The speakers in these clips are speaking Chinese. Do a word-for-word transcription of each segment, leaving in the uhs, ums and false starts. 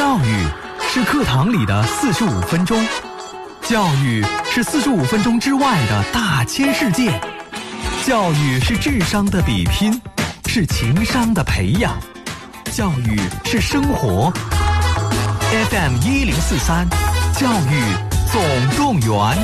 教育是课堂里的四十五分钟，教育是四十五分钟之外的大千世界，教育是智商的比拼，是情商的培养，教育是生活。F M 一零四三，教育总动员。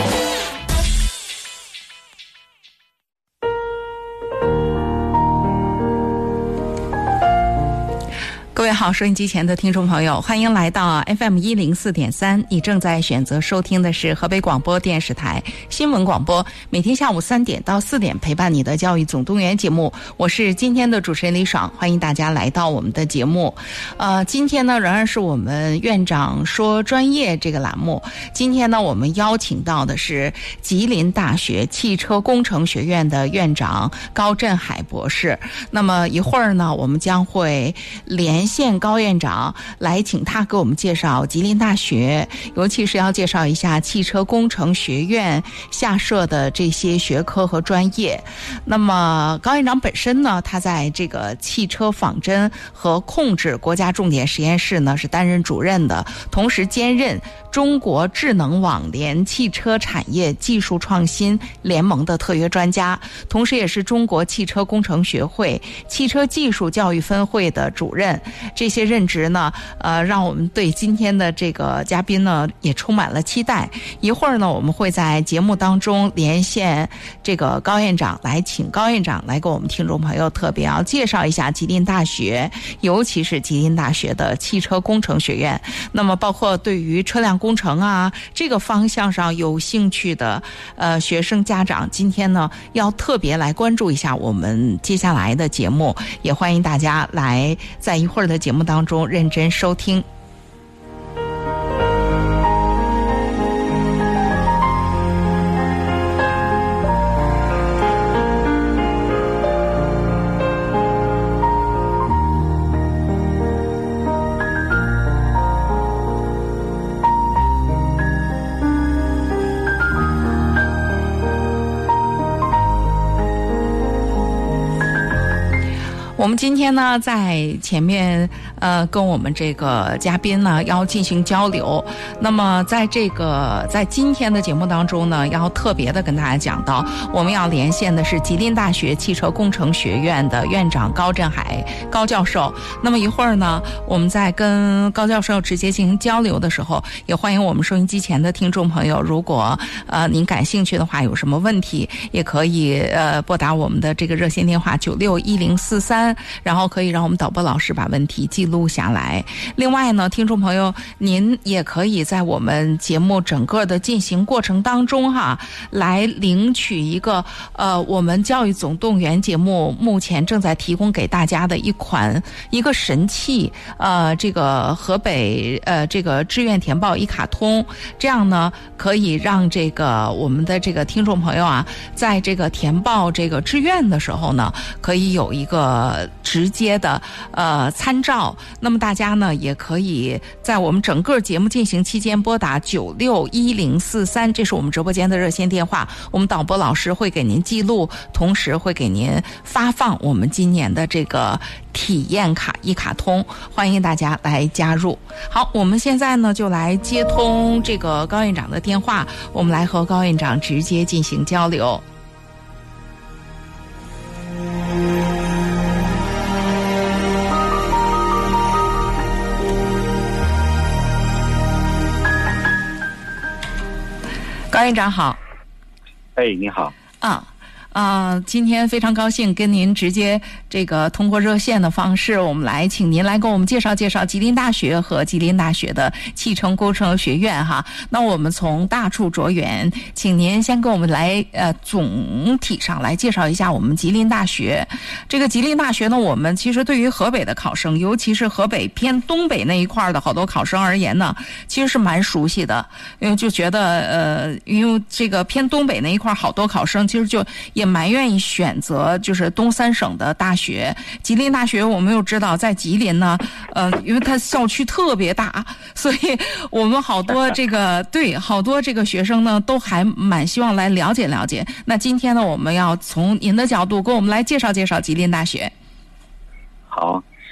各位好，收音机前的听众朋友，欢迎来到 F M 一零四点三。你正在选择收听的是河北广播电视台新闻广播，每天下午三点到四点陪伴你的教育总动员节目。我是今天的主持人李爽，欢迎大家来到我们的节目。呃，今天呢，仍然是我们院长说专业这个栏目。今天呢，我们邀请到的是吉林大学汽车工程学院的院长高振海博士。那么一会儿呢，我们将会连线高院长来请他给我们介绍吉林大学，尤其是要介绍一下汽车工程学院下设的这些学科和专业。那么高院长本身呢，他在这个汽车仿真和控制国家重点实验室呢是担任主任的，同时兼任中国智能网联汽车产业技术创新联盟的特约专家，同时也是中国汽车工程学会汽车技术教育分会的主任。这些任职呢，呃，让我们对今天的这个嘉宾呢也充满了期待。一会儿呢，我们会在节目当中连线这个高院长，来请高院长来给我们听众朋友特别要介绍一下吉林大学，尤其是吉林大学的汽车工程学院。那么，包括对于车辆工程啊这个方向上有兴趣的呃学生家长，今天呢要特别来关注一下我们接下来的节目，也欢迎大家来在一会儿的节目当中认真收听。我们今天呢，在前面呃跟我们这个嘉宾呢要进行交流。那么在这个在今天的节目当中呢，要特别的跟大家讲到，我们要连线的是吉林大学汽车工程学院的院长高振海高教授。那么一会儿呢，我们在跟高教授直接进行交流的时候，也欢迎我们收音机前的听众朋友，如果呃您感兴趣的话，有什么问题也可以呃拨打我们的这个热线电话九六一零四三。然后可以让我们导播老师把问题记录下来。另外呢，听众朋友，您也可以在我们节目整个的进行过程当中哈，来领取一个呃我们教育总动员节目目前正在提供给大家的一款一个神器，呃这个河北呃这个志愿填报一卡通，这样呢可以让这个我们的这个听众朋友啊，在这个填报这个志愿的时候呢，可以有一个直接的呃参照。那么大家呢也可以在我们整个节目进行期间拨打九六一零四三，这是我们直播间的热线电话，我们导播老师会给您记录，同时会给您发放我们今年的这个体验卡一卡通，欢迎大家来加入。好，我们现在呢就来接通这个高院长的电话，我们来和高院长直接进行交流。高院长好。 哎，你好。 啊。啊、呃，今天非常高兴跟您直接这个通过热线的方式，我们来请您来给我们介绍介绍吉林大学和吉林大学的汽车工程学院哈。那我们从大处着眼，请您先给我们来呃总体上来介绍一下我们吉林大学。这个吉林大学呢，我们其实对于河北的考生，尤其是河北偏东北那一块的好多考生而言呢，其实是蛮熟悉的，因为就觉得呃，因为这个偏东北那一块好多考生其实就也也蛮愿意选择就是东三省的大学。吉林大学我们又知道在吉林呢，呃，因为它校区特别大，所以我们好多这个对好多这个学生呢都还蛮希望来了解了解。那今天呢，我们要从您的角度给我们来介绍介绍吉林大学。 好，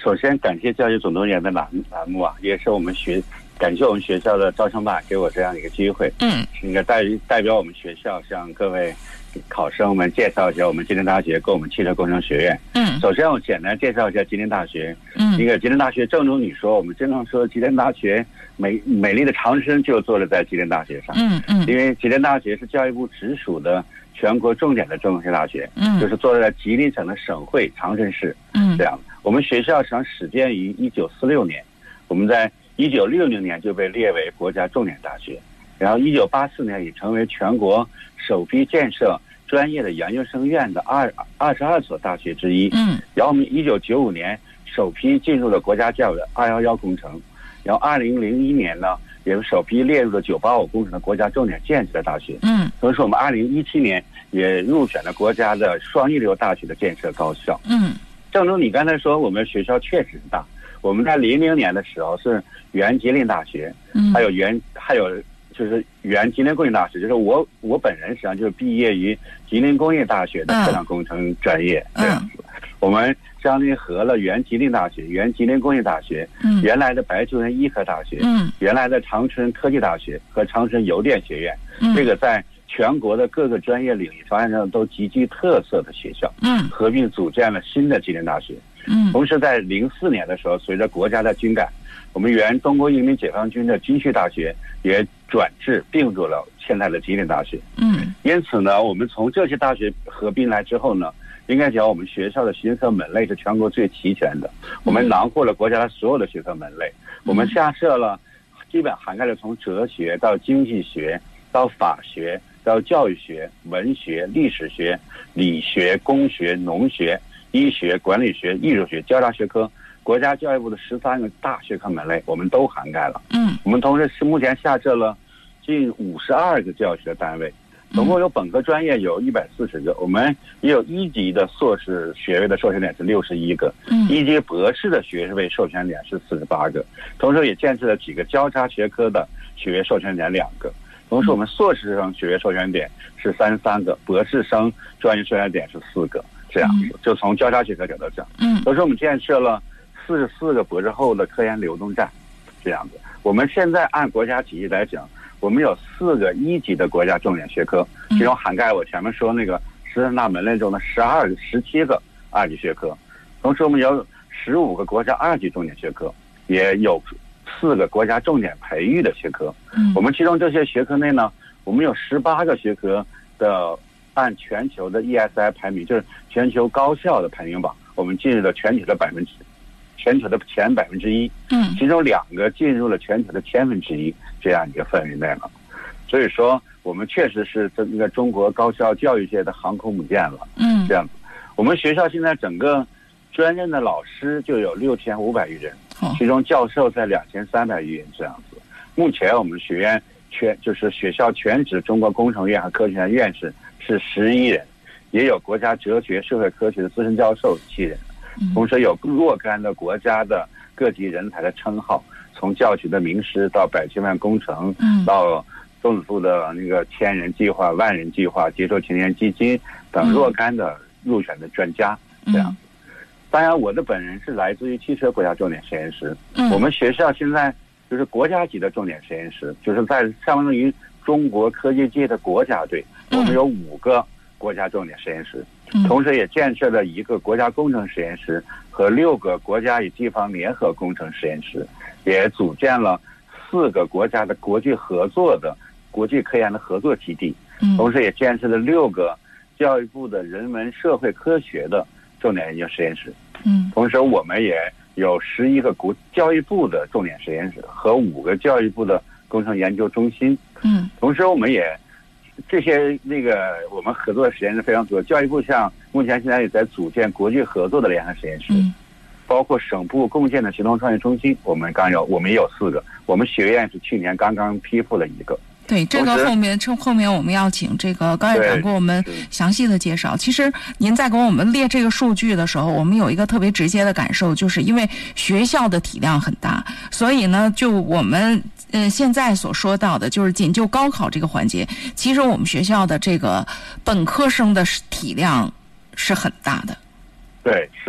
首先感谢教育总动员的栏栏目啊，也是我们学感谢我们学校的招生办给我这样一个机会。 嗯， 应该代代表我们学校向各位考生们介绍一下我们吉林大学跟我们汽车工程学院。 嗯， 首先我简单介绍一下吉林大学。 嗯， 一个吉林大学，正如你说，我们经常说吉林大学美美丽的长春就坐落在吉林大学上。 嗯嗯， 因为吉林大学是教育部直属的全国重点的中学大学。 嗯， 就是坐落在吉林省的省会长春市。 嗯， 这样的。我们学校实际上始建于一九四六年，我们在一九六零年就被列为国家重点大学，然后一九八四年已成为全国首批建设专业的研究生院的二二十二所大学之一。 嗯， 然后我们一九九五年首批进入了国家教育的二一一工程，然后二零零一年呢，也是首批列入了九八五工程的国家重点建设的大学。 嗯， 同时我们二零一七年也入选了国家的双一流大学的建设高校。 嗯， 正如你刚才说，我们学校确实大。我们在零零年的时候是原吉林大学， 嗯， 还有原还有就是原吉林工业大学，就是我我本人实际上就是毕业于吉林工业大学的车辆工程专业。 嗯、 这样子，我们相当于合了原吉林大学、原吉林工业大学、 嗯、 原来的白求恩医科大学、 嗯、 原来的长春科技大学和长春邮电学院。 嗯、 这个在全国的各个专业领域方面上都极具特色的学校， 嗯， 合并组建了新的吉林大学。 嗯， 同时在零四年的时候，随着国家的军改，我们原中国人民解放军的军区大学也转制并入了现在的吉林大学。 嗯，因此呢，我们从这些大学合并来之后呢，应该讲我们学校的学科门类是全国最齐全的，我们囊括了国家的所有的学科门类，我们下设了基本涵盖了从哲学到经济学到法学到教育学、文学、历史学、理学、工学、农学、医学、管理学、艺术学、交叉学科，国家教育部的十三个大学科门类，我们都涵盖了。 嗯， 我们同时是目前下设了近五十二个教学单位，总共有本科专业有一百四十个，我们也有一级的硕士学位的授权点是六十一个， 嗯， 一级博士的学位授权点是四十八个，同时也建设了几个交叉学科的学位授权点两个。同时，我们硕士生学位授权点是三十三个，博士生专业授权点是四个，这样子。就从交叉学科角度讲， 嗯， 同时我们建设了四十四个博士后的科研流动站，这样子。我们现在按国家体系来讲，我们有四个一级的国家重点学科，其中涵盖我前面说那个十三大门类中的十二个、十七个二级学科，同时我们有十五个国家二级重点学科，也有四个国家重点培育的学科。 嗯， 我们其中这些学科内呢，我们有十八个学科的按全球的 E S I 排名，就是全球高校的排名榜，我们进入了全球的百分之全球的前百分之一。 嗯， 其中两个进入了全球的千分之一这样一个范围内了。所以说，我们确实是这个中国高校教育界的航空母舰了。 嗯， 这样子，我们学校现在整个专任的老师就有六千五百余人，其中教授在两千三百余人这样子。目前我们学院全就是学校全职中国工程院和科学院院士是十一人，也有国家哲学社会科学的资深教授七人，同时有若干的国家的各级人才的称号，从教学的名师到百千万工程，到总统府的那个千人计划、万人计划、接受青年基金等若干的入选的专家这样。当然，我的本人是来自于汽车国家重点实验室。我们学校现在就是国家级的重点实验室，就是在相当于中国科技界的国家队。我们有五个国家重点实验室，同时也建设了一个国家工程实验室和六个国家与地方联合工程实验室，也组建了四个国家的国际合作的国际科研的合作基地，同时也建设了六个教育部的人文社会科学的重点研究实验室。 嗯， 同时我们也有十一个国教育部的重点实验室和五个教育部的工程研究中心。 嗯， 同时我们也这些那个我们合作的实验室非常多。教育部像目前现在也在组建国际合作的联合实验室， 嗯， 包括省部共建的行动创业中心，我们刚有我们也有四个。我们学院是去年刚刚批复了一个。 对，这个后面这后面我们要请这个高院长给我们详细的介绍。其实您在给我们列这个数据的时候，我们有一个特别直接的感受，就是因为学校的体量很大，所以呢，就我们嗯、呃、现在所说到的，就是仅就高考这个环节，其实我们学校的这个本科生的体量是很大的。 对，是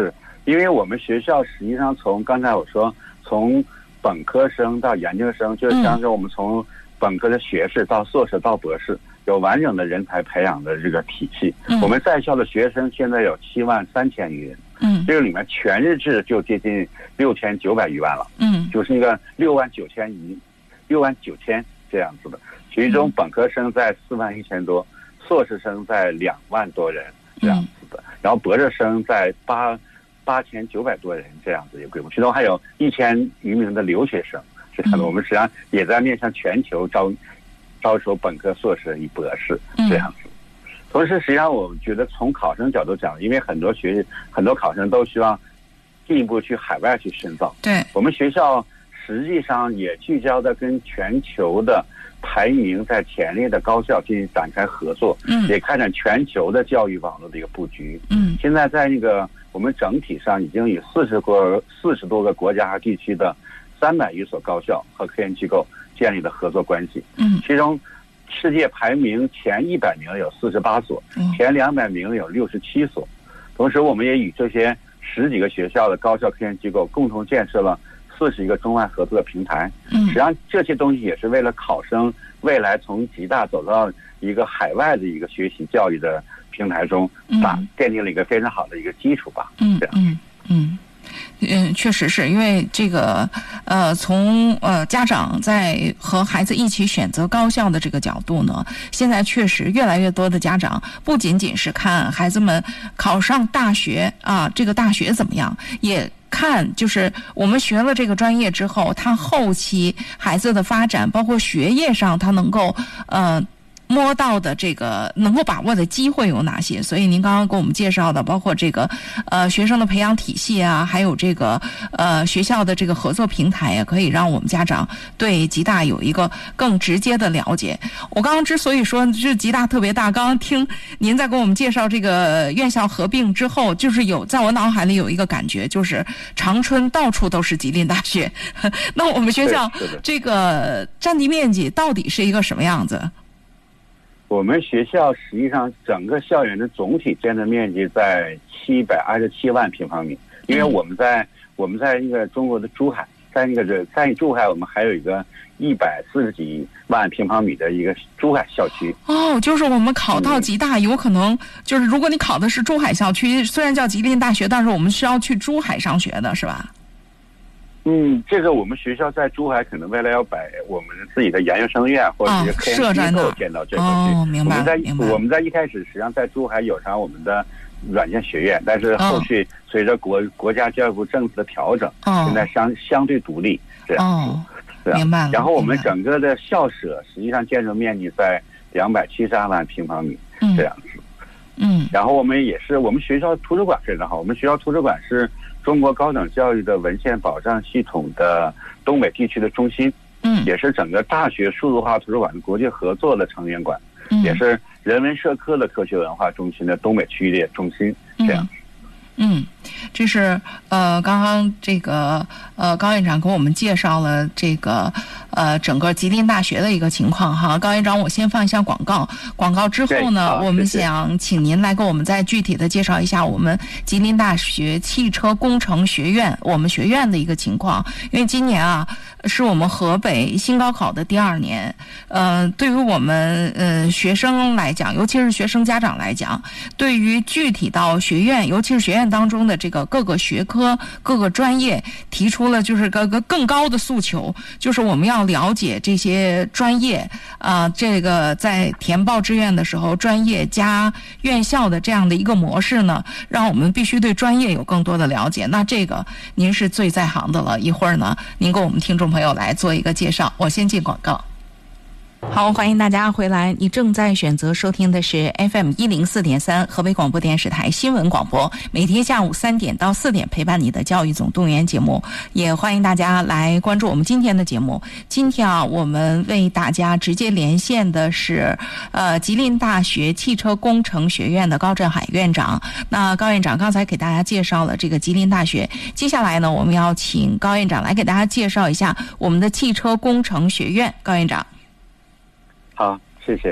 因为我们学校实际上从刚才我说从本科生到研究生，就是像是我们从本科的学士到硕士到博士，有完整的人才培养的这个体系。 嗯、 我们在校的学生现在有七万三千余人， 嗯， 这个里面全日制就接近六千九百余万了， 嗯， 就是那个六万九千一，六万九千这样子的。其中本科生在四万一千多，硕士生在两万多人这样子的，嗯、然后博士生在八八千九百多人这样子一个规模，其中还有一千余名的留学生。这样的，我们实际上也在面向全球招招收本科、硕士与博士这样子。同时，实际上我觉得从考生角度讲，因为很多学很多考生都希望进一步去海外去深造。 对， 我们学校实际上也聚焦的跟全球的排名在前列的高校进行展开合作， 嗯， 也开展全球的教育网络的一个布局。 嗯， 现在在那个我们整体上已经与四十个四十多个国家和地区的三百余所高校和科研机构建立了合作关系。 嗯， 其中世界排名前一百名有四十八所， 嗯、前两百名有六十七所。同时，我们也与这些十几个学校的高校科研机构共同建设了四十一个中外合作的平台。 嗯， 实际上这些东西也是为了考生未来从吉大走到一个海外的一个学习教育的平台中，打奠定了一个非常好的一个基础吧。 嗯嗯嗯。嗯，确实是因为这个，呃，从呃家长在和孩子一起选择高校的这个角度呢，现在确实越来越多的家长不仅仅是看孩子们考上大学啊，这个大学怎么样，也看就是我们学了这个专业之后，他后期孩子的发展，包括学业上他能够呃。摸到的这个能够把握的机会有哪些？所以您刚刚给我们介绍的，包括这个呃学生的培养体系啊，还有这个呃学校的这个合作平台啊，可以让我们家长对吉大有一个更直接的了解。我刚刚之所以说这吉大特别大，刚刚听您在给我们介绍这个院校合并之后，就是有在我脑海里有一个感觉，就是长春到处都是吉林大学。那我们学校这个占地面积到底是一个什么样子？ 我们学校实际上整个校园的总体建设面积在七百二十七万平方米，因为我们在我们在那个中国的珠海，在那个在珠海我们还有一个一百四十几万平方米的一个珠海校区。 哦，就是我们考到吉大，有可能就是如果你考的是珠海校区，虽然叫吉林大学，但是我们需要去珠海上学的是吧？ 嗯，这个我们学校在珠海可能未来要把我们自己的研究生院或者是科研机构建到这个去。 哦，明白。 我们在明白我们在一开始实际上在珠海有上我们的软件学院，但是后续随着国、哦、国家教育部政策的调整， 哦、 现在相相对独立这样。 哦， 这样明白了。 然后我们整个的校舍实际上建设面积在两百七十二万平方米， 嗯、 这样子。 嗯。 然后我们也是我们学校图书馆非常好，我们学校图书馆是中国高等教育的文献保障系统的东北地区的中心， 嗯， 也是整个大学数字化图书馆的国际合作的成员馆， 嗯， 也是人文社科的科学文化中心的东北区域的中心，这样。 嗯，这是呃，刚刚这个呃，高院长给我们介绍了这个呃，整个吉林大学的一个情况哈。高院长，我先放一下广告，广告之后呢，我们想请您来给我们再具体的介绍一下我们吉林大学汽车工程学院我们学院的一个情况。因为今年啊，是我们河北新高考的第二年，呃，对于我们呃学生来讲，尤其是学生家长来讲，对于具体到学院，尤其是学院当中的这个各个学科、各个专业，提出了就是个个更高的诉求，就是我们要了解这些专业啊、呃，这个在填报志愿的时候，专业加院校的这样的一个模式呢，让我们必须对专业有更多的了解。那这个您是最在行的了，一会儿呢，您给我们听众朋友来做一个介绍。我先进广告。好，欢迎大家回来。你正在选择收听的是 F M 一零四点三河北广播电视台新闻广播，每天下午三点到四点陪伴你的教育总动员节目。也欢迎大家来关注我们今天的节目。今天啊，我们为大家直接连线的是呃吉林大学汽车工程学院的高振海院长。那高院长刚才给大家介绍了这个吉林大学，接下来呢，我们要请高院长来给大家介绍一下我们的汽车工程学院。高院长。 好，谢谢。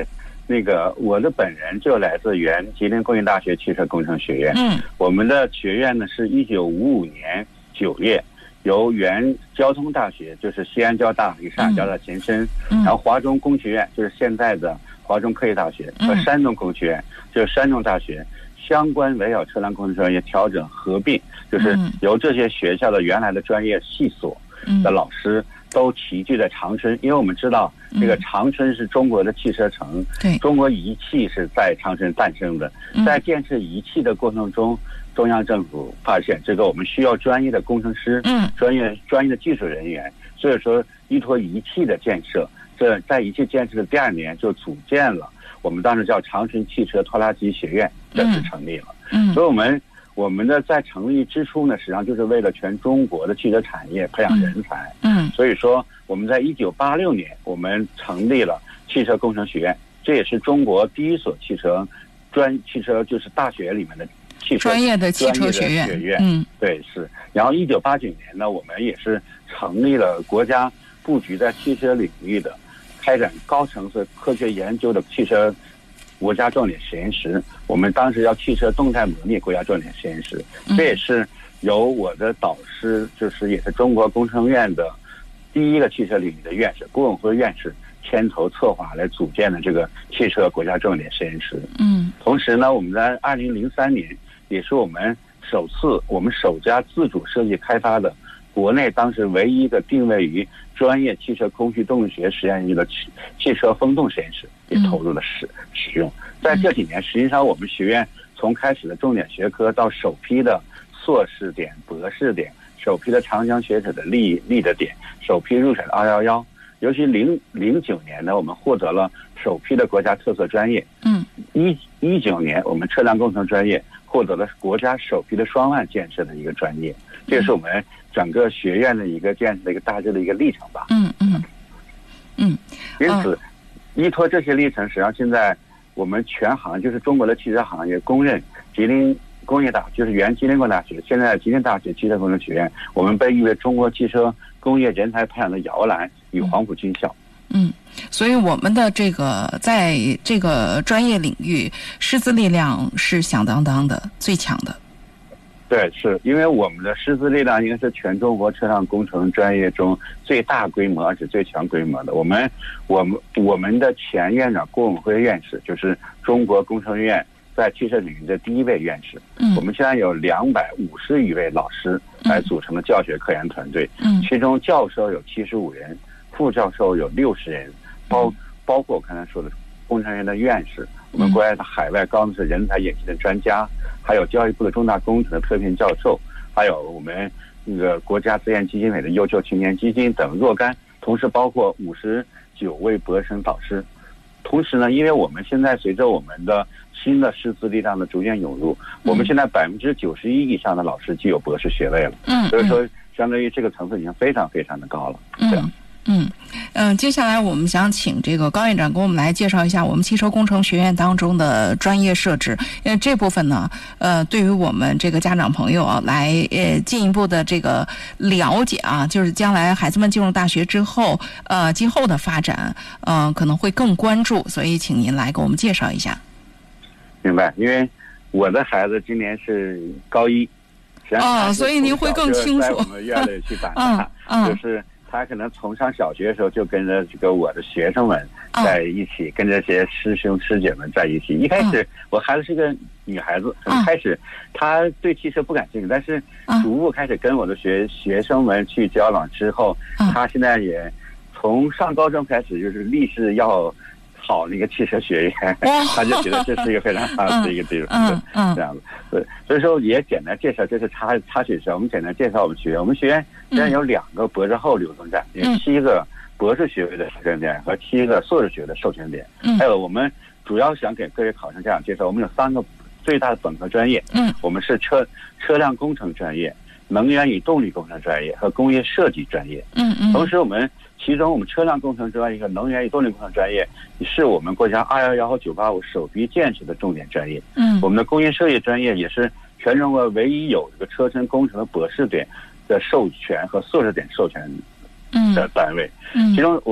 那个我的本人就来自原吉林工业大学汽车工程学院。 嗯， 我们的学院呢是一九五五年九月由原交通大学，就是西安交大与上海交大前身， 嗯、 然后华中工学院就是现在的华中科技大学和山东工学院、嗯、就是山东大学相关围绕车辆工程专业调整合并，就是由这些学校的原来的专业系所的老师都齐聚在长春，因为我们知道这个长春是中国的汽车城， 对， 中国仪器是在长春诞生的。在建设仪器的过程中，中央政府发现这个我们需要专业的工程师，嗯，专业专业的技术人员，所以说依托仪器的建设，这在仪器建设的第二年就组建了我们当时叫长春汽车拖拉机学院，正式成立了。嗯，所以我们我们的在成立之初呢，实际上就是为了全中国的汽车产业培养人才。嗯，所以说我们在一九八六年我们成立了汽车工程学院，这也是中国第一所汽车专汽车就是大学里面的汽车专业的汽车学院。 学院，嗯，对，是。然后一九八九年呢，我们也是成立了国家布局在汽车领域的开展高层次科学研究的汽车国家重点实验室，我们当时叫汽车动态模拟国家重点实验室，这也是由我的导师，就是也是中国工程院的第一个汽车领域的院士郭永辉院士牵头策划来组建的这个汽车国家重点实验室。嗯，同时呢，我们在二零零三年也是我们首次我们首家自主设计开发的国内当时唯一的定位于专业汽车空气动力学实验室的汽汽车风洞实验室也投入了使使用。在这几年，实际上我们学院从开始的重点学科到首批的硕士点、博士点，首批的长江学者的立立的点，首批入选的二幺幺，尤其零零九年呢，我们获得了首批的国家特色专业。嗯，一一九年我们车辆工程专业获得了国家首批的双万建设的一个专业，这是我们整个学院的一个建设的一个大致的一个历程吧。嗯嗯嗯。因此，依托这些历程，实际上现在我们全行就是中国的汽车行业公认吉林工业大，就是原吉林工业大学，现在吉林大学汽车工程学院，我们被誉为中国汽车工业人才培养的摇篮与黄埔军校。 嗯，所以我们的这个在这个专业领域师资力量是响当当的，最强的。 对，是因为我们的师资力量应该是全中国车辆工程专业中最大规模而且最强规模的。我们我们我们的前院长郭永辉院士就是中国工程院在汽车领域的第一位院士。嗯，我们现在有两百五十余位老师来组成的教学科研团队。嗯，其中教授有七十五人，副教授有六十人，包包括我刚才说的工程院的院士，我们国外的海外高层人才引进的专家，还有教育部的重大工程的特聘教授，还有我们那个国家资源基金委的优秀青年基金等若干，同时包括五十九位博士生导师。同时呢，因为我们现在随着我们的新的师资力量的逐渐涌入，我们现在百分之九十一以上的老师具有博士学位了。嗯，所以说相当于这个层次已经非常非常的高了。 嗯嗯嗯，接下来我们想请这个高院长给我们来介绍一下我们汽车工程学院当中的专业设置，因为这部分呢，呃，对于我们这个家长朋友啊，来呃进一步的这个了解啊，就是将来孩子们进入大学之后，呃，今后的发展，嗯、呃，可能会更关注，所以请您来给我们介绍一下。 明白，因为我的孩子今年是高一， 哦，所以您会更清楚。 在我们院里去办他，嗯嗯、就是。他可能从上小学的时候就跟着这个我的学生们在一起，哦、跟这些师兄师姐们在一起。一开始、嗯、我孩子是个女孩子，从开始她对汽车不感兴趣，但是逐步开始跟我的学学生们去交往之后，她现在也从上高中开始就是立志要考那个汽车学院，他就觉得这是一个非常好的一个地方，嗯嗯，这样子。对，所以说也简单介绍，这是插插曲生。我们简单介绍我们学院，我们学院现在有两个博士后流动站，有七个博士学位的授权点和七个硕士学位的授权点。嗯，还有我们主要想给各位考生家长介绍，我们有三个最大的本科专业。嗯，我们是车车辆工程专业、能源与动力工程专业和工业设计专业。嗯嗯，同时我们。其中，我们车辆工程专业和能源与动力工程专业是我们国家二幺幺和九八五首批建设的重点专业。嗯，我们的工业设计专业也是全中国唯一有这个车身工程的博士点的授权和硕士点授权的单位。嗯，其中我们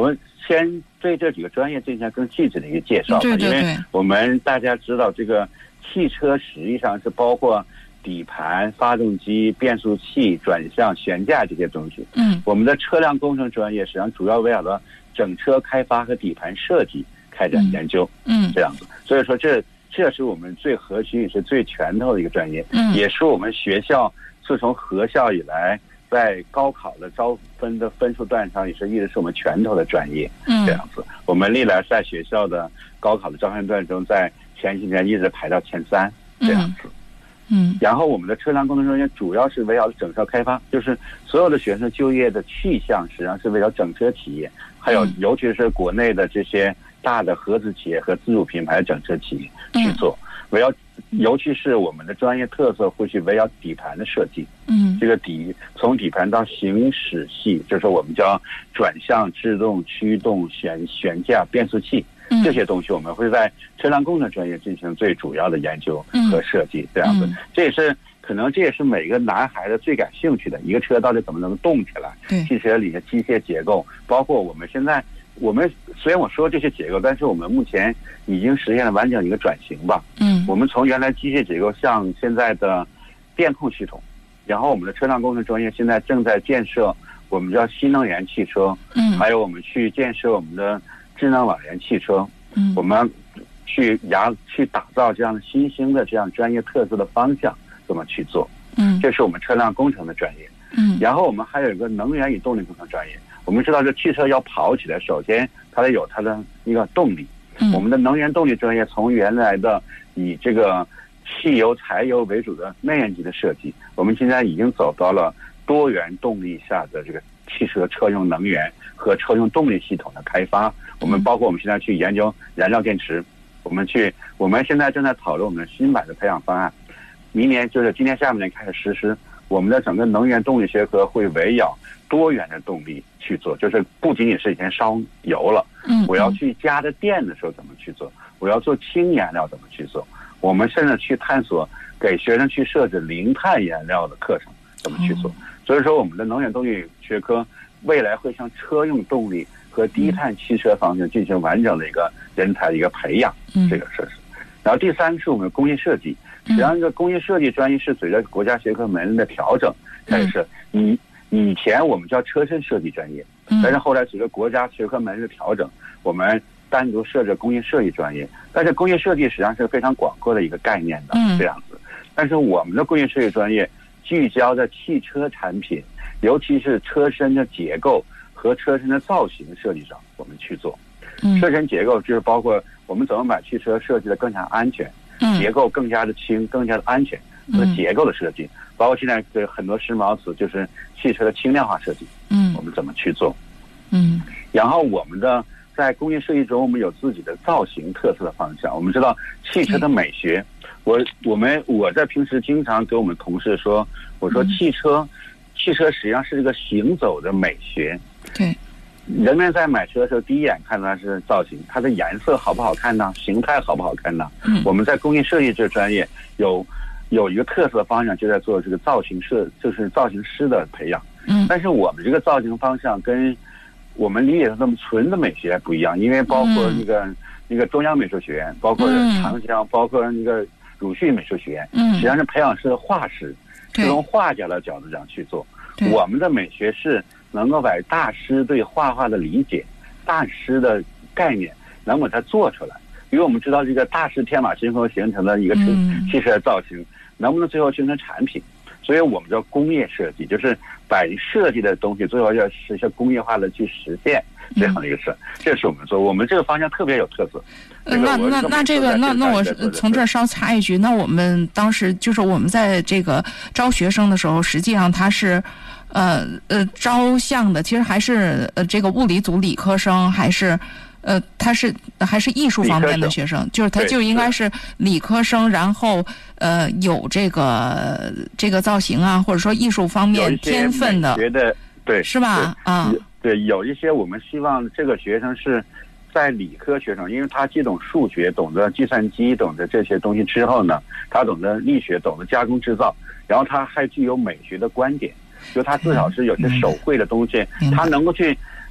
先对这几个专业进行更细致的一个介绍。 对对对。 因为我们大家知道，这个汽车实际上是包括底盘、发动机、变速器、转向、悬架这些东西。 嗯。 我们的车辆工程专业实际上主要围绕着整车开发和底盘设计开展研究。 嗯。 这样子，所以说这这是我们最核心也是最全头的一个专业。 嗯。 也是我们学校自从合校以来，在高考的招分的分数段上也是一直是我们拳头的专业。 嗯。 这样子，我们历来在学校的高考的招生段中，在前几年一直排到前三。这样子。 嗯。 然后我们的车辆工程专业主要是围绕整车开发，就是所有的学生就业的去向实际上是围绕整车企业，还有尤其是国内的这些大的合资企业和自主品牌整车企业去做。围绕，尤其是我们的专业特色会去围绕底盘的设计。 嗯。 这个底从底盘到行驶系，就是我们叫转向、制动、驱动、悬悬架、变速器。这些东西我们会在车辆工程专业进行最主要的研究和设计。这样子，这也是可能这也是每个男孩子最感兴趣的，一个车到底怎么能动起来？ 对， 汽车里的机械结构，包括我们现在我们虽然我说这些结构，但是我们目前已经实现了完整一个转型吧。 嗯， 我们从原来机械结构向现在的电控系统，然后我们的车辆工程专业现在正在建设我们叫新能源汽车。 嗯， 还有我们去建设我们的智能网联汽车。 嗯， 我们去牙去打造这样新兴的这样专业特色的方向，怎么去做？ 嗯， 这是我们车辆工程的专业。 嗯， 然后我们还有一个能源与动力工程专业。我们知道这汽车要跑起来，首先它得有它的一个动力。 嗯， 我们的能源动力专业从原来的以这个汽油、柴油为主的内燃机的设计，我们现在已经走到了多元动力下的这个汽车车用能源和车用动力系统的开发。我们包括我们现在去研究燃料电池，我们去我们现在正在讨论我们新版的培养方案，明年就是今年下半年开始实施。我们的整个能源动力学科会围绕多元的动力去做，就是不仅仅是以前烧油了， 嗯， 我要去加着电的时候怎么去做，我要做氢燃料怎么去做，我们甚至去探索给学生去设置零碳燃料的课程怎么去做。所以说我们的能源动力学科未来会向车用动力和低碳汽车方向进行完整的一个人才的一个培养，这个设施。然后第三个是我们工业设计，实际上这个工业设计专业是随着国家学科门的调整开始，以以前我们叫车身设计专业，但是后来随着国家学科门的调整，我们单独设置工业设计专业。但是工业设计实际上是非常广阔的一个概念的，这样子。但是我们的工业设计专业聚焦在汽车产品，尤其是车身的结构和车身的造型设计上，我们去做。车身结构就是包括我们怎么把汽车设计的更加安全，结构更加的轻、更加的安全，和结构的设计，包括现在的很多时髦词就是汽车的轻量化设计，嗯，我们怎么去做？嗯，然后我们的在工业设计中，我们有自己的造型特色的方向。我们知道汽车的美学，我我们我在平时经常给我们同事说，我说汽车，汽车实际上是一个行走的美学。 对。 人们在买车的时候，第一眼看到的是造型，它的颜色好不好看呢？形态好不好看呢？嗯，我们在工业设计这个专业有有一个特色方向，就在做这个造型设，就是造型师的培养。嗯，但是我们这个造型方向跟我们理解的那么纯的美学还不一样，因为包括那个、嗯、那个中央美术学院，包括长江，嗯、包括那个鲁迅美术学院，嗯，实际上是培养是画师，是从画家的角度上去做。我们的美学是能够把大师对画画的理解、大师的概念，能把它做出来。因为我们知道这个大师天马行空形成的一个汽车造型，能不能最后形成产品？所以我们叫工业设计，就是把设计的东西最后要实现工业化的去实现这样的一个事。这是我们做，我们这个方向特别有特色。 那那那这个那那我从这儿稍插一句，那我们当时就是我们在这个招学生的时候，实际上他是。呃呃，招向的其实还是呃这个物理组理科生，还是呃他是还是艺术方面的学生，就是他就应该是理科生，然后呃有这个这个造型啊，或者说艺术方面天分的， 觉得对是吧？啊， 对，有一些我们希望这个学生是在理科学生，因为他既懂数学，懂得计算机，懂得这些东西之后呢，他懂得力学，懂得加工制造，然后他还具有美学的观点。就他至少是有些手绘的东西，他能够去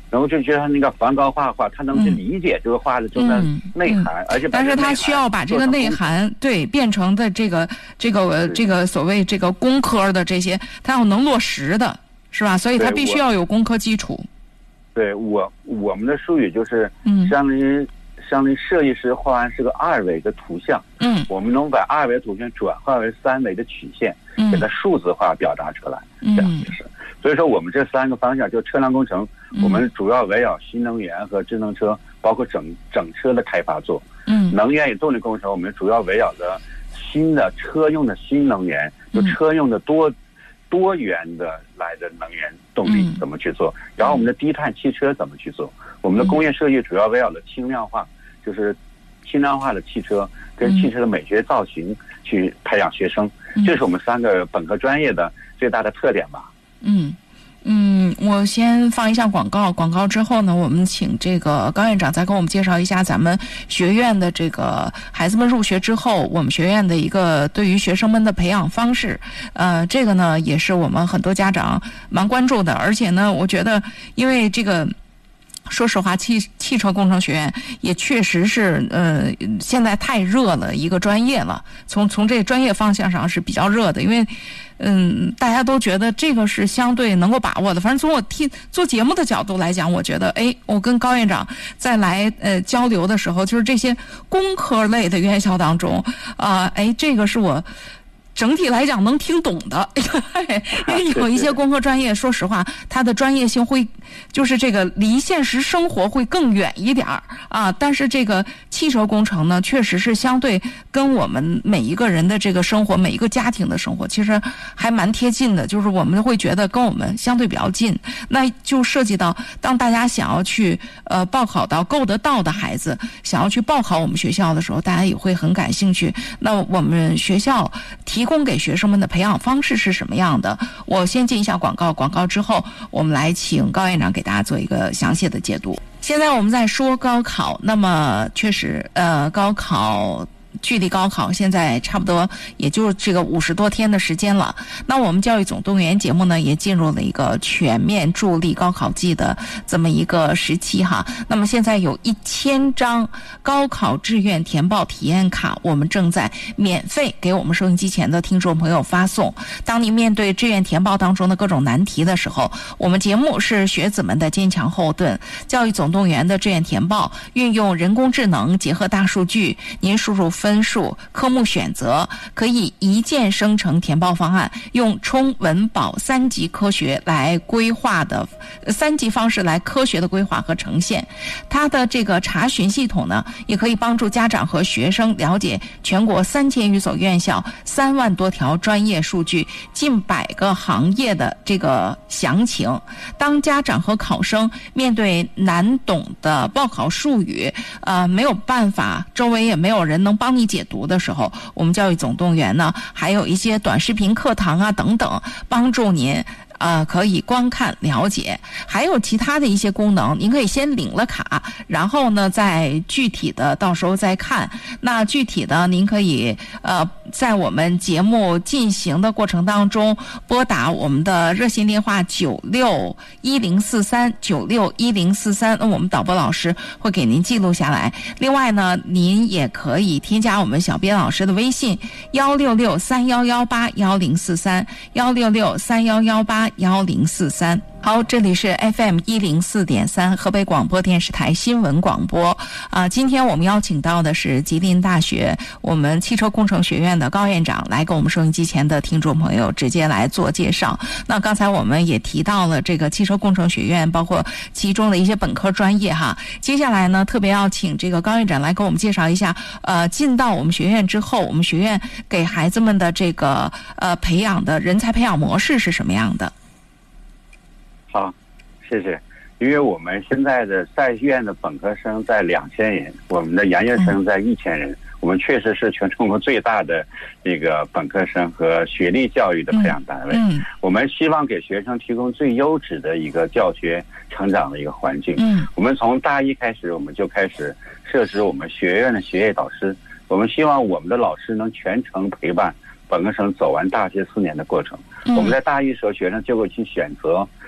然后就觉得那个梵高画画，他能去理解这个画的中的内涵， 嗯嗯、 而且但是他需要把这个内涵对变成的这个这个这个所谓这个工科的这些，他要能落实的，是吧？所以他必须要有工科基础。 对我我们的术语就是相当于、嗯、相当于设计师画完是个二维的图像，嗯，我们能把二维图像转化为三维的曲线，嗯，给它数字化表达出来，嗯、这样就是。所以说我们这三个方向，就车辆工程，嗯、我们主要围绕新能源和智能车，包括整整车的开发做。嗯，能源与动力工程，我们主要围绕着新的车用的新能源，就车用的多。多元的来的能源动力怎么去做、嗯、然后我们的低碳汽车怎么去做、嗯、我们的工业设计主要围绕着轻量化，就是轻量化的汽车跟汽车的美学造型去培养学生、嗯、这是我们三个本科专业的最大的特点吧。 嗯嗯，我先放一下广告，广告之后呢，我们请这个高院长再给我们介绍一下咱们学院的这个孩子们入学之后，我们学院的一个对于学生们的培养方式。呃，这个呢也是我们很多家长蛮关注的，而且呢，我觉得因为这个。说实话，汽汽车工程学院也确实是呃现在太热了一个专业了。从从这个专业方向上是比较热的，因为嗯大家都觉得这个是相对能够把握的。反正从我听做节目的角度来讲，我觉得哎，我跟高院长在来呃交流的时候，就是这些工科类的院校当中啊、呃，哎，这个是我。整体来讲能听懂的，因为有一些工科专业，说实话，它的专业性会就是这个离现实生活会更远一点儿啊。但是这个汽车工程呢，确实是相对跟我们每一个人的这个生活、每一个家庭的生活，其实还蛮贴近的。就是我们会觉得跟我们相对比较近，那就涉及到当大家想要去呃报考到够得到的孩子，想要去报考我们学校的时候，大家也会很感兴趣。那我们学校提供给学生们的培养方式是什么样的？我先进一下广告，广告之后我们来请高院长给大家做一个详细的解读。现在我们在说高考，那么确实，呃，高考。距离高考现在差不多也就这个五十多天的时间了。那我们教育总动员节目呢，也进入了一个全面助力高考季的这么一个时期哈。那么现在有一千张高考志愿填报体验卡，我们正在免费给我们收音机前的听众朋友发送。当你面对志愿填报当中的各种难题的时候，我们节目是学子们的坚强后盾。教育总动员的志愿填报运用人工智能结合大数据，您输入分数、科目选择，可以一键生成填报方案，用冲、文、保三级科学来规划的三级方式来科学的规划和呈现。它的这个查询系统呢，也可以帮助家长和学生了解全国三千余所院校、三万多条专业数据、近百个行业的这个详情。当家长和考生面对难懂的报考术语，呃，没有办法，周围也没有人能帮你解读的时候，我们教育总动员呢，还有一些短视频课堂啊等等，帮助您呃，可以观看了解，还有其他的一些功能，您可以先领了卡，然后呢，再具体的到时候再看。那具体的，您可以呃，在我们节目进行的过程当中，拨打我们的热线电话九六一零四三九六一零四三，那我们导播老师会给您记录下来。另外呢，您也可以添加我们小编老师的微信幺六六三幺幺八幺零四三幺六六三幺幺八幺零四三。好，这里是 F M 一零四点三河北广播电视台新闻广播啊、呃。今天我们邀请到的是吉林大学我们汽车工程学院的高院长，来给我们收音机前的听众朋友直接来做介绍。那刚才我们也提到了这个汽车工程学院，包括其中的一些本科专业哈。接下来呢，特别要请这个高院长来给我们介绍一下，呃，进到我们学院之后，我们学院给孩子们的这个呃培养的人才培养模式是什么样的？ 好，谢谢。因为我们现在的在院的本科生在两千人，我们的研究生在一千人、嗯，我们确实是全中国最大的这个本科生和学历教育的培养单位。嗯嗯、我们希望给学生提供最优质的一个教学成长的一个环境。嗯，我们从大一开始，我们就开始设置我们学院的学业导师。我们希望我们的老师能全程陪伴本科生走完大学四年的过程。嗯、我们在大一时候，学生就会去选择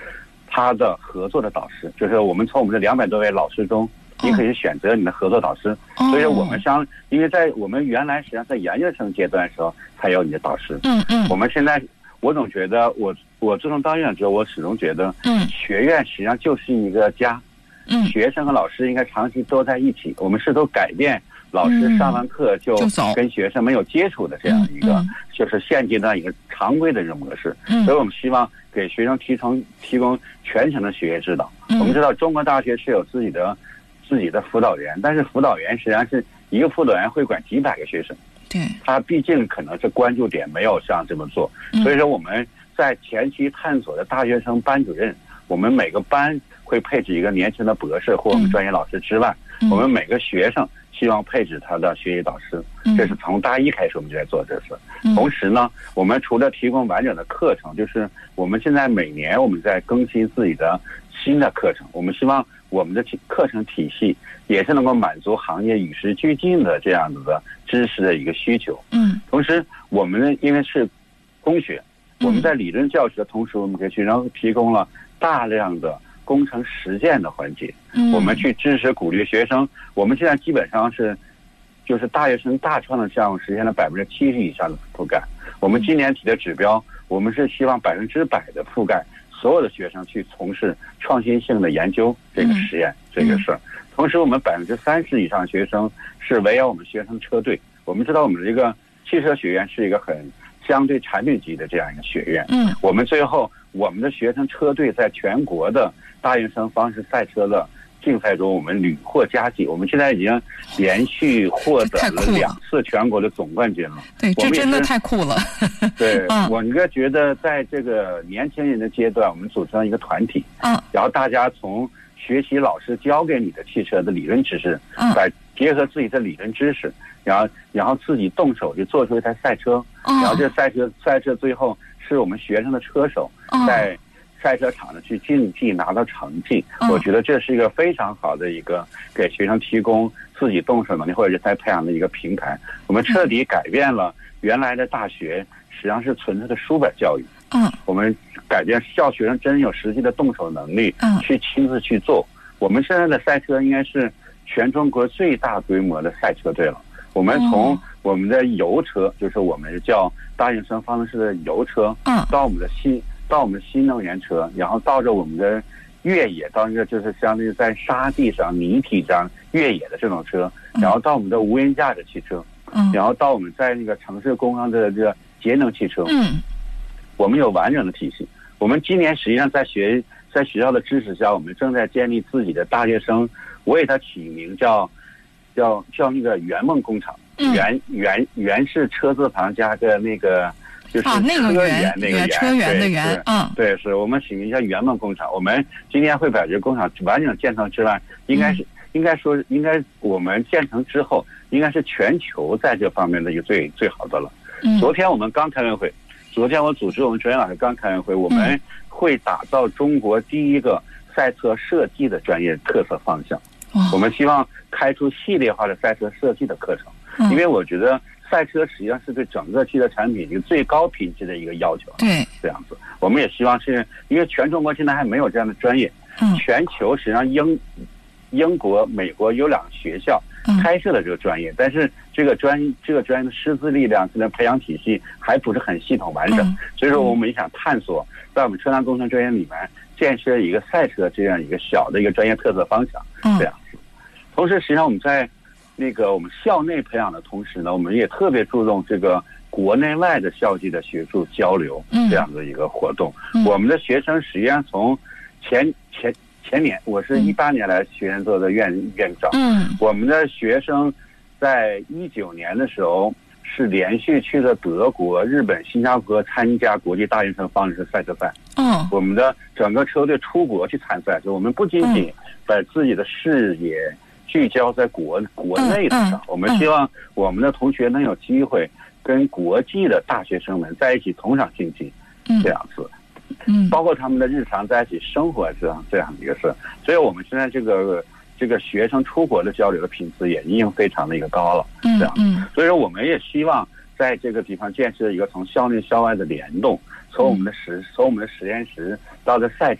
他的合作的导师，就是我们从我们的两百多位老师中，你可以选择你的合作导师。所以说我们相，因为在我们原来实际上在研究生阶段的时候才有你的导师。 嗯嗯。 我们现在，我总觉得我我自从当院长之后，我始终觉得，嗯，学院实际上就是一个家。嗯。学生和老师应该长期都在一起，我们试图改变老师上完课就跟学生没有接触的这样一个，就是现阶段一个常规的这种模式。所以我们希望给学生提供提供全程的学业指导。我们知道中国大学是有自己的自己的辅导员，但是辅导员实际上是一个辅导员会管几百个学生。对，他毕竟可能是关注点没有像这么做，所以说我们在前期探索的大学生班主任，我们每个班会配置一个年轻的博士或我们专业老师之外，我们每个学生希望配置他的学习导师，这是从大一开始我们就在做这事。同时呢，我们除了提供完整的课程，就是我们现在每年我们在更新自己的新的课程，我们希望我们的课程体系也是能够满足行业与时俱进的这样子的知识的一个需求。嗯，同时我们因为是工学，我们在理论教学的同时，我们给学生提供了大量的工程实践的环节。嗯，我们去支持鼓励学生，我们现在基本上是就是大学生大创的项目实现了百分之七十以上的覆盖。我们今年提的指标，我们是希望百分之百的覆盖所有的学生去从事创新性的研究这个实验、嗯、这个事儿。同时我们百分之三十以上学生是围绕我们学生车队。我们知道我们这个汽车学院是一个很相对产品级的这样一个学院。嗯，我们最后我们的学生车队在全国的大学生方式赛车的竞赛中，我们屡获佳绩。我们现在已经连续获得了两次全国的总冠军了。 对，这真的太酷了。 对，嗯、我应该觉得在这个年轻人的阶段，我们组成一个团体，嗯，然后大家从学习老师教给你的汽车的理论知识，嗯，再结合自己的理论知识，然后然后自己动手就做出一台赛车，嗯、然后这赛车赛车最后是我们学生的车手在赛车场呢去竞技拿到成绩。我觉得这是一个非常好的一个给学生提供自己动手能力或者人才培养的一个平台。我们彻底改变了原来的大学实际上是纯粹的书本教育。嗯，我们改变教学生真有实际的动手能力，嗯，去亲自去做。我们现在的赛车应该是全中国最大规模的赛车队了。我们从我们的油车，就是我们叫大学生方程式的油车，嗯，到我们的新到我们新能源车，然后到着我们的越野，到一个就是相当于在沙地上、泥体上越野的这种车，然后到我们的无人驾驶汽车，嗯，然后到我们在那个城市公共的这个节能汽车，嗯，我们有完整的体系。我们今年实际上在学在学校的支持下，我们正在建立自己的大学生，我给它起名叫叫叫那个圆梦工厂，圆圆圆是车字旁加个那个。就是车圆那个圆， 车圆的圆，嗯， 对，是我们起名叫圆梦工厂。我们今天会把这个工厂完整建成之外，应该是、嗯、应该说应该我们建成之后，应该是全球在这方面的一个最最好的了。嗯，昨天我们刚开完会，昨天我组织我们专业老师刚开完会，我们会打造中国第一个赛车设计的专业特色方向。嗯、我们希望开出系列化的赛车设计的课程，嗯、因为我觉得。赛车实际上是对整个汽车产品一个最高品质的一个要求。对，这样子，我们也希望是因为全中国现在还没有这样的专业。嗯，全球实际上英英国、美国有两个学校开设了这个专业，嗯、但是这个专这个专业的师资力量、这个培养体系还不是很系统完整。嗯、所以说，我们也想探索在我们车辆工程专业里面建设一个赛车这样一个小的一个专业特色方向。嗯，这样子。同时，实际上我们在那个我们校内培养的同时呢，我们也特别注重这个国内外的校际的学术交流这样的一个活动。嗯、我们的学生实际上从前前前年，我是一八年来学院做的院院长。嗯，我们的学生在一九年的时候是连续去了德国、日本、新加坡参加国际大学生方程式赛车赛。嗯，我们的整个车队出国去参赛，就我们不仅仅把自己的视野聚焦在国国内的上，我们希望我们的同学能有机会跟国际的大学生们在一起同场竞技，这样子，嗯，包括他们的日常在一起生活这样这样的一个事。所以我们现在这个这个学生出国的交流的品质也已经非常的一个高了，这样。所以说我们也希望在这个地方建设一个从校内校外的联动，从我们的实从我们的实验室到的赛场。实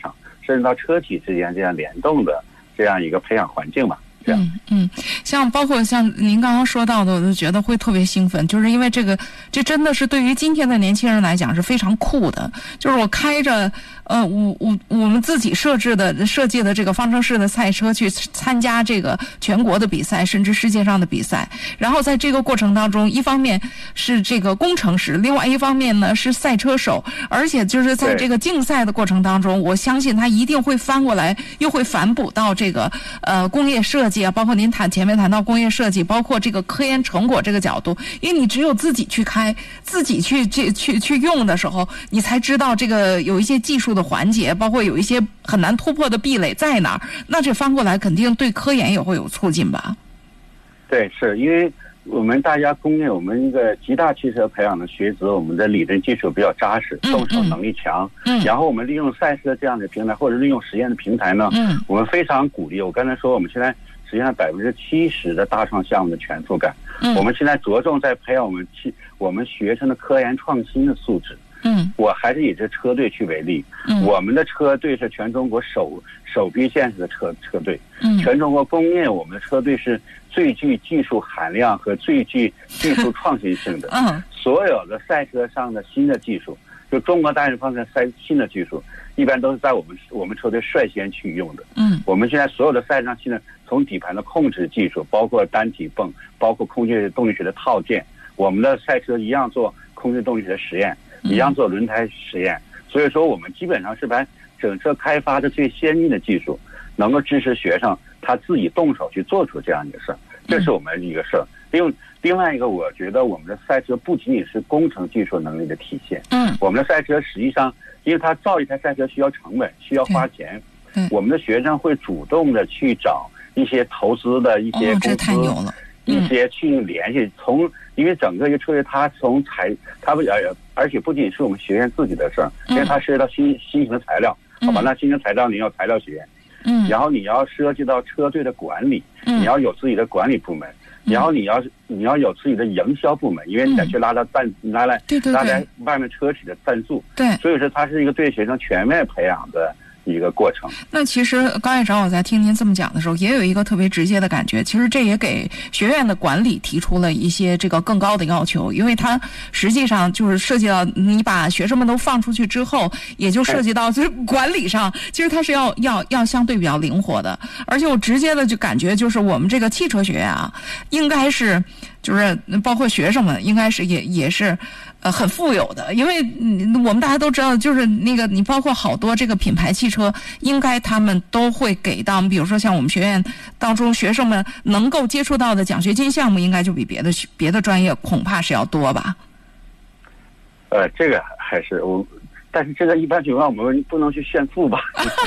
甚至到车企之间这样联动的这样一个培养环境吧。 嗯嗯，像包括像您刚刚说到的，我就觉得会特别兴奋，就是因为这个，这真的是对于今天的年轻人来讲是非常酷的。就是我开着呃，我我我们自己设置的设计的这个方程式的赛车去参加这个全国的比赛，甚至世界上的比赛。然后在这个过程当中，一方面是这个工程师，另外一方面呢是赛车手，而且就是在这个竞赛的过程当中，我相信他一定会翻过来，又会反哺到这个呃工业设计。包括您谈前面谈到工业设计，包括这个科研成果这个角度，因为你只有自己去开，自己去去去去用的时候，你才知道这个有一些技术的环节，包括有一些很难突破的壁垒在哪儿。那这翻过来肯定对科研也会有促进吧？ 对，是因为我们大家公认，我们一个吉大汽车培养的学子，我们的理论基础比较扎实，动手能力强。嗯，然后我们利用赛车这样的平台，或者利用实验的平台呢，嗯，我们非常鼓励。我刚才说，我们现在实际上百分之七十的大创项目的全覆盖。嗯，我们现在着重在培养我们其我们学生的科研创新的素质。嗯，我还是以这车队去为例。嗯，我们的车队是全中国首首批建设的车车队。嗯，全中国公认我们的车队是最具技术含量和最具技术创新性的。嗯，所有的赛车上的新的技术，就中国大型方面赛新的技术，一般都是在我们我们车队率先去用的。嗯，我们现在所有的赛车上现在从底盘的控制技术，包括单体泵，包括空气动力学的套件，我们的赛车一样做空气动力学的实验，一样做轮胎实验。所以说，我们基本上是把整车开发的最先进的技术，能够支持学生他自己动手去做出这样一个事儿，这是我们一个事儿。另另外一个，我觉得我们的赛车不仅仅是工程技术能力的体现。嗯，我们的赛车实际上，因为它造一台赛车需要成本，需要花钱。嗯，我们的学生会主动的去找一些投资的一些公司，哦，这太牛了。一些去联系，从因为整个一个车队，它从材，它不而而且不仅是我们学院自己的事儿，因为它涉及到新新型的材料，好吧？那新型材料你要材料学院，嗯，然后你要涉及到车队的管理，你要有自己的管理部门，然后你要你要有自己的营销部门，因为你得去拉到赞拉来拉来外面车企的赞助，对，所以说它是一个对学生全面培养的一个过程。 那其实高院长，我在听您这么讲的时候，也有一个特别直接的感觉，其实这也给学院的管理提出了一些这个更高的要求，因为它实际上就是涉及到你把学生们都放出去之后，也就涉及到就是管理上，其实它是要要要相对比较灵活的。而且我直接的就感觉就是我们这个汽车学院啊，应该是就是包括学生们应该是也也是呃很富有的，因为嗯我们大家都知道，就是那个你包括好多这个品牌汽车，应该他们都会给到，比如说像我们学院当中学生们能够接触到的奖学金项目，应该就比别的别的专业恐怕是要多吧？ 呃，这个还是我。但是这个一般情况我们不能去炫富吧？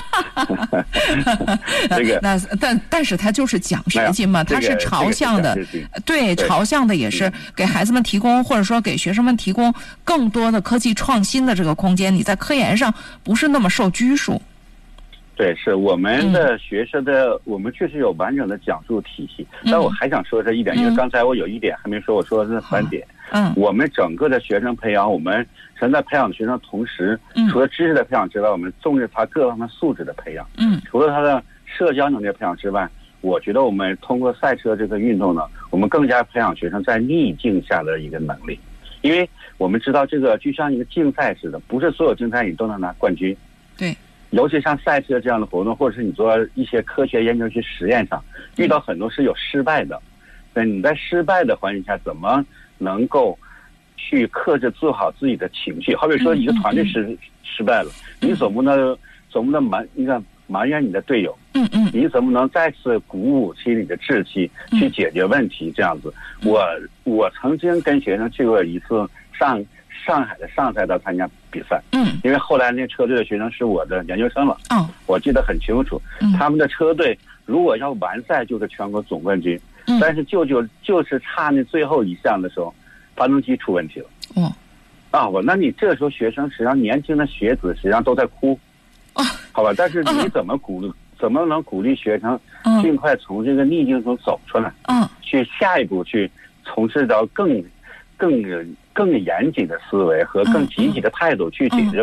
这个那但但是它就是奖学金嘛，它是朝向的，对，朝向的也是给孩子们提供，或者说给学生们提供更多的科技创新的这个空间。你在科研上不是那么受拘束。 对，是我们的学生的，嗯、我们确实有完整的讲述体系。嗯、但我还想说这一点，因为刚才我有一点还没说，我说的是三点。嗯，我们整个的学生培养，我们正在培养学生的同时，嗯，除了知识的培养之外，我们重视他各方面素质的培养。嗯，除了他的社交能力的培养之外，我觉得我们通过赛车这个运动呢，我们更加培养学生在逆境下的一个能力。因为我们知道这个就像一个竞赛似的，不是所有竞赛你都能拿冠军。 对。 尤其像赛车这样的活动，或者是你做一些科学研究去实验上，遇到很多是有失败的。那你在失败的环境下，怎么能够去克制做好自己的情绪？好比说一个团队失失败了，你总不能总不能埋你看埋怨你的队友，嗯嗯，你怎么能再次鼓舞起你的志气去解决问题？这样子，我我曾经跟学生去过一次上上海的上赛道参加比赛，嗯，因为后来那车队的学生是我的研究生了，哦，我记得很清楚，嗯，他们的车队如果要完赛就是全国总冠军，嗯，但是就就就是差那最后一项的时候，发动机出问题了，哦，啊，我那你这时候学生实际上年轻的学子实际上都在哭，啊，好吧，但是你怎么鼓励？怎么能鼓励学生尽快从这个逆境中走出来？嗯，去下一步去从事到更、更、更严谨的思维和更积极的态度去解决问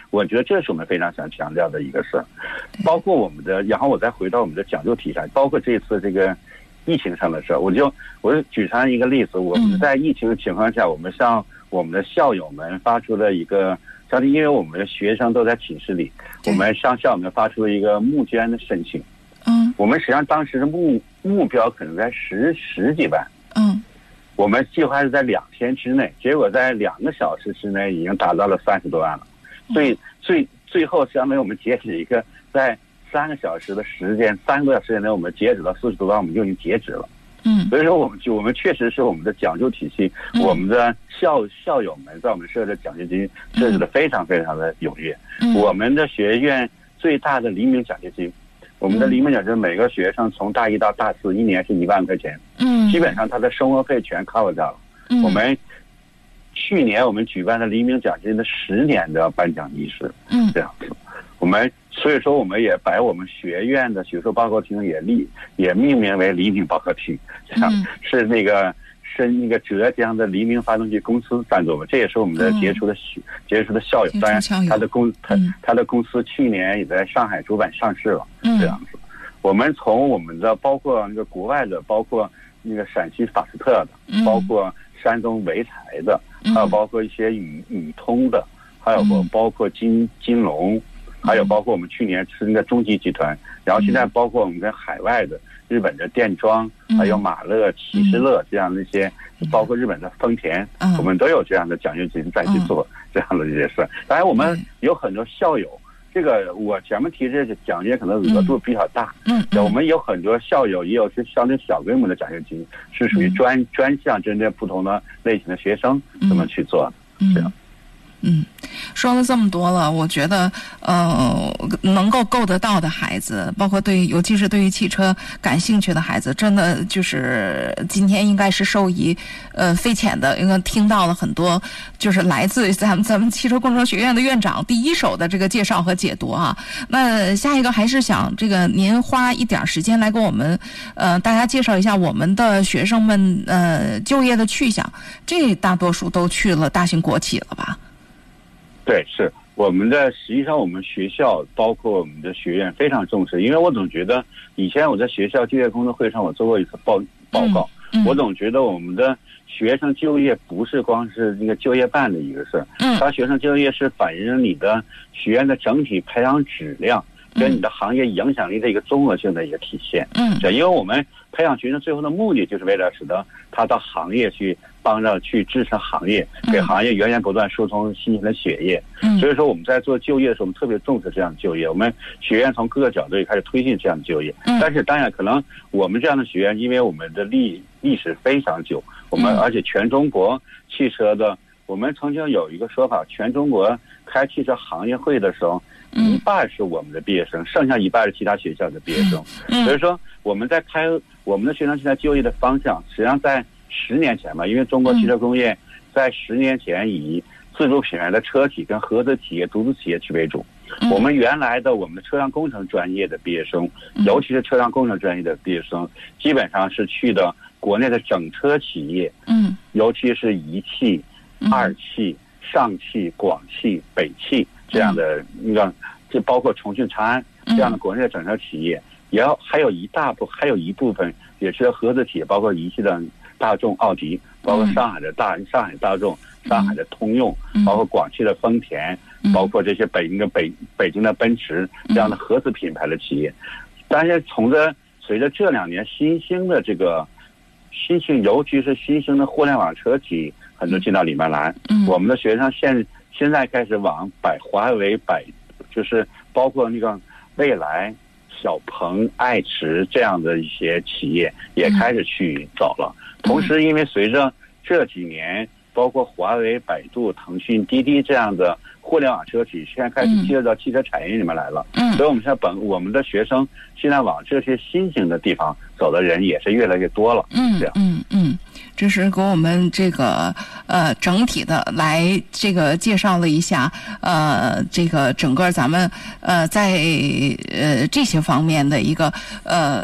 我觉得这是我们非常想强调的一个事儿。包括我们的，然后我再回到我们的讲究题上，包括这次这个疫情上的事儿，我就我就举上一个例子，我们在疫情的情况下，我们向我们的校友们发出了一个，像因为我们的学生都在寝室里，我们向校友们发出了一个募捐的申请。 嗯， 我们实际上当时的目目标可能在十十几万。 嗯， 我们计划是在两天之内，结果在两个小时之内已经达到了三十多万了。所以最最后相当于我们截止一个在三个小时的时间，三个小时时间内我们截止到四十多万，我们就已经截止了。 嗯， 所以说我们就我们确实是我们的讲究体系， 嗯、 我们的校校友们在我们设置奖学金设置的非常非常的踊跃。嗯、我们的学院最大的黎明奖学金，我们的黎明奖学金每个学生从大一到大四一年是一万块钱，嗯，基本上他的生活费全 cover 掉了。嗯，我们去年我们举办了黎明奖学金的十年的颁奖仪式，嗯，这样子，我们。所以说，我们也把我们学院的学术报告厅也立也命名为黎明报告厅，这样、嗯、是那个是那个浙江的黎明发动机公司赞助我们，这也是我们的杰出的、嗯、杰出的校友。当然，他的公他、嗯、他的公司去年也在上海主板上市了，嗯、这样子。我们从我们的包括那个国外的，包括那个陕西法斯特的，嗯、包括山东潍柴的，还有包括一些宇宇通的，还有包括金金龙。还有包括我们去年是那个中集集团，然后现在包括我们跟海外的日本的电装，还有马勒、奇士乐这样的一些，包括日本的丰田，我们都有这样的奖学金再去做这样的一些事。当然，我们有很多校友，这个我前面提这些奖金可能额度比较大，嗯，我们有很多校友也有是相对小规模的奖学金，是属于专专项针对不同的类型的学生怎么去做的，这样。 嗯，说了这么多了，我觉得呃，能够够得到的孩子，包括对，尤其是对于汽车感兴趣的孩子，真的就是今天应该是受益呃匪浅的，应该听到了很多，就是来自咱们咱们汽车工程学院的院长第一手的这个介绍和解读啊。那下一个还是想这个您花一点时间来给我们呃大家介绍一下我们的学生们呃就业的去向，这大多数都去了大型国企了吧？ 对，是我们的。实际上，我们学校包括我们的学院非常重视，因为我总觉得以前我在学校就业工作会上我做过一次报报告，嗯嗯、我总觉得我们的学生就业不是光是那个就业办的一个事儿，嗯，他学生就业是反映你的学院的整体培养质量跟你的行业影响力的一个综合性的一个体现，嗯，因为我们培养学生最后的目的就是为了使得他到行业去。帮着去支撑行业，给行业源源不断输送新鲜的血液。嗯，所以说我们在做就业的时候，我们特别重视这样的就业。我们学院从各个角度也开始推进这样的就业。嗯，但是当然，可能我们这样的学院，因为我们的历历史非常久，我们而且全中国汽车的，我们曾经有一个说法，全中国开汽车行业会的时候，一半是我们的毕业生，剩下一半是其他学校的毕业生。嗯，所以说我们在开我们的学生现在就业的方向，实际上在。十年前吧，因为中国汽车工业在十年前以自主品牌的车企跟合资企业、独资企业去为主。我们原来的我们的车辆工程专业的毕业生，尤其是车辆工程专业的毕业生，基本上是去的国内的整车企业，嗯，尤其是一汽、二汽、上汽、广汽、北汽这样的，你看，这包括重庆长安这样的国内的整车企业，也要还有一大部还有一部分也是合资企业，包括一汽的。大众、奥迪，包括上海的大、嗯、上海大众、上海的通用，嗯、包括广汽的丰田，嗯、包括这些北京的北北京的奔驰这样的合资品牌的企业。但是从着随着这两年新兴的这个新兴，尤其是新兴的互联网车企，很多进到里面来。嗯、我们的学生现现在开始往百华为、百就是包括那个蔚来。小鹏、爱驰这样的一些企业也开始去走了。同时，因为随着这几年，包括华为、百度、腾讯、滴滴这样的互联网车企，现在开始介入到汽车产业里面来了。嗯，所以我们现在本我们的学生现在往这些新型的地方走的人也是越来越多了。 嗯，这样。嗯嗯。这是给我们这个呃整体的来这个介绍了一下呃这个整个咱们呃在呃这些方面的一个呃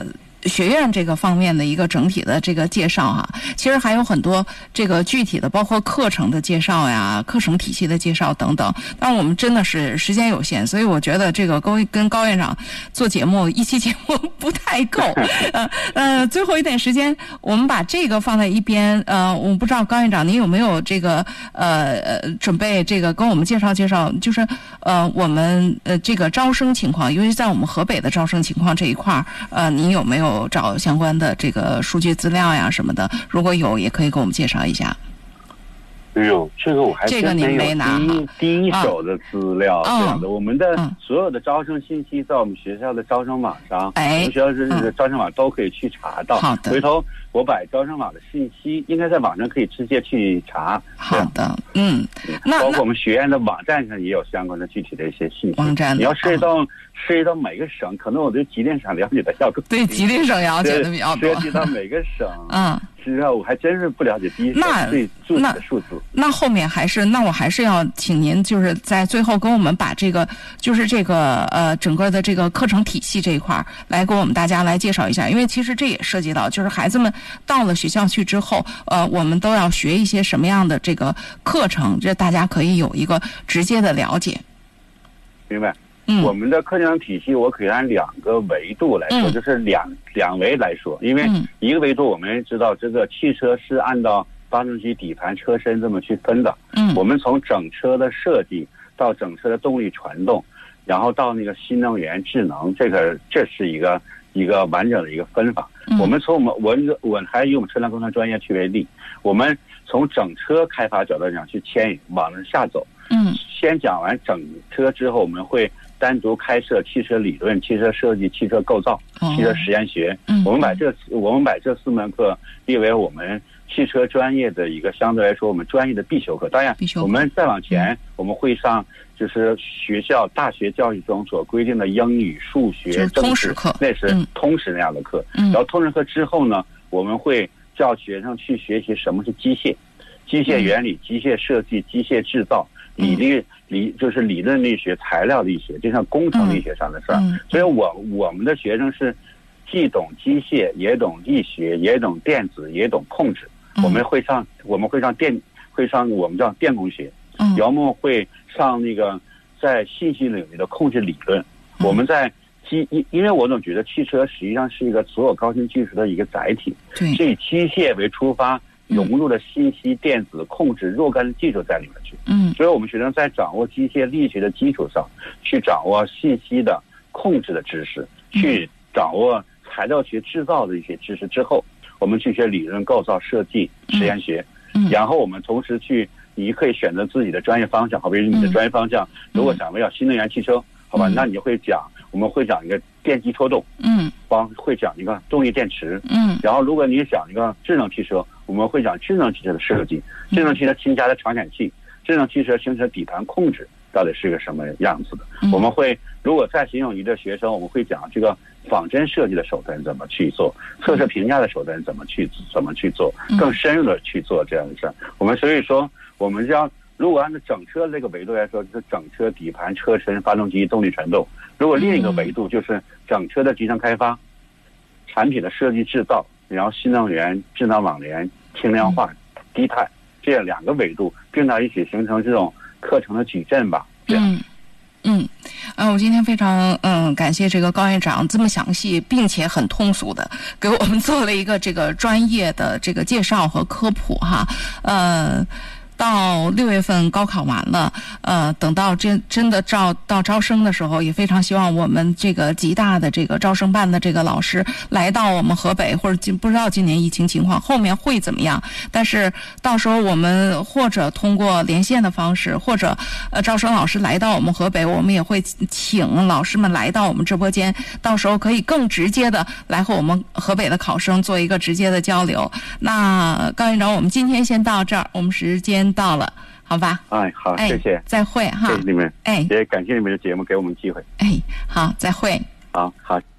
学院这个方面的一个整体的这个介绍哈，其实还有很多这个具体的，包括课程的介绍呀、课程体系的介绍等等。但我们真的是时间有限，所以我觉得这个高跟高院长做节目一期节目不太够。呃呃，最后一点时间，我们把这个放在一边。呃，我不知道高院长您有没有这个呃呃准备这个跟我们介绍介绍，就是呃我们呃这个招生情况，尤其在我们河北的招生情况这一块儿，呃，您有没有找相关的这个数据资料呀什么的？如果有，也可以给我们介绍一下。 没有，这个我还这个您没拿第一第一手的资料， 嗯、 这样的。我们的所有的招生信息在我们学校的招生网上， 哎， 我们学校是、嗯、招生网都可以去查到。 好的， 回头我把招生网的信息应该在网上可以直接去查。 好的，嗯，那包括我们学院的网站上也有相关的具体的一些信息。 网站， 你要涉及到、嗯、涉及到每个省，可能我对吉林省了解的要更对吉林省了解的比较多。 涉及到每个省， 嗯。 实际上我还真是不了解第一手最具体的数字。 那后面还是，那我还是要请您就是在最后跟我们把这个就是这个呃整个的这个课程体系这一块来给我们大家来介绍一下，因为其实这也涉及到就是孩子们到了学校去之后，呃，我们都要学一些什么样的这个课程，这大家可以有一个直接的了解。 明白。 嗯， 我们的课程体系我可以按两个维度来说， 嗯、 就是两两维来说，因为一个维度我们知道这个汽车是按照发动机、底盘、车身这么去分的。 嗯， 我们从整车的设计到整车的动力传动，然后到那个新能源、智能，这个这是一个一个完整的一个分法。 嗯、 我们从我们我我还以我们车辆工程专业去为例，我们从整车开发角度讲去牵引往下走。 嗯， 先讲完整车之后，我们会单独开设汽车理论、汽车设计、汽车构造、 哦、 汽车实验学。 嗯， 我们把这我们把这四门课列为我们汽车专业的一个相对来说我们专业的必修课。当然，我们再往前、嗯、我们会上就是学校大学教育中所规定的英语、数学、 通识课， 那是通识那样的课。 嗯， 然后通识课之后呢，我们会叫学生去学习什么是机械、机械原理、机械设计、机械制造。理力理就是理论力学、材料力学，就像工程力学上的事儿。 嗯、 所以我我们的学生是既懂机械，也懂力学，也懂电子，也懂控制。 嗯、 我们会上我们会上电会上我们叫电工学， 嗯、 姚梦会上那个在信息领域的控制理论。嗯、我们在机因因为我总觉得汽车实际上是一个所有高新技术的一个载体，是以机械为出发。融入了信息、电子、控制若干技术在里面去。 嗯， 所以我们学生在掌握机械力学的基础上，去掌握信息的控制的知识，去掌握材料学制造的一些知识之后，我们去学理论构造、设计、实验学。 嗯， 然后我们同时去，你可以选择自己的专业方向，好比你的专业方向，如果想围绕新能源汽车，好吧，那你会讲，我们会讲一个电机拖动， 嗯， 帮会讲一个动力电池， 嗯， 然后如果你讲一个智能汽车。我们会讲智能汽车的设计，智能汽车新加的传感器，智能汽车形成底盘控制到底是个什么样子的。 嗯、 我们会如果再形容一个学生，我们会讲这个仿真设计的手段怎么去做，测试评价的手段怎么去怎么去做，更深入的去做这样的事儿。我们所以说，我们要如果按照整车这个维度来说，就是整车、底盘、车身、发动机、动力传动。如果另一个维度就是整车的集成开发、产品的设计制造。然后新能源、智能网联、轻量化、低碳这样两个维度并到一起，形成这种课程的矩阵吧。 嗯嗯，呃，我今天非常嗯感谢这个高院长这么详细并且很通俗的给我们做了一个这个专业的这个介绍和科普哈，呃。到六月份高考完了，呃，等到真真的招到招生的时候，也非常希望我们这个吉大的这个招生办的这个老师来到我们河北，或者今不知道今年疫情情况后面会怎么样，但是到时候我们或者通过连线的方式，或者呃招生老师来到我们河北，我们也会请老师们来到我们直播间，到时候可以更直接的来和我们河北的考生做一个直接的交流。那高院长，我们今天先到这儿，我们时间到了，好吧？ 哎，好，谢谢， 再会哈。 谢谢你们， 哎， 也感谢你们的节目给我们机会。 哎，好，再会。 好好。